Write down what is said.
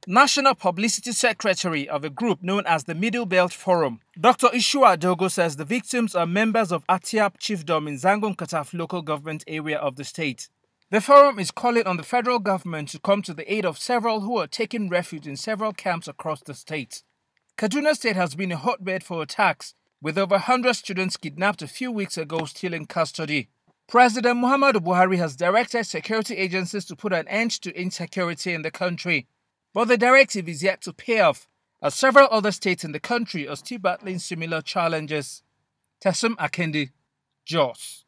National Publicity Secretary of a group known as the Middle Belt Forum, Dr. Ishua Dogo says the victims are members of Atiap Chiefdom in Zangon Kataf local government area of the state. The forum is calling on the federal government to come to the aid of several who are taking refuge in several camps across the state. Kaduna State has been a hotbed for attacks, with over 100 students kidnapped a few weeks ago still in custody. President Muhammadu Buhari has directed security agencies to put an end to insecurity in the country. But the directive is yet to pay off, as several other states in the country are still battling similar challenges. Tesum Akendi, Jos.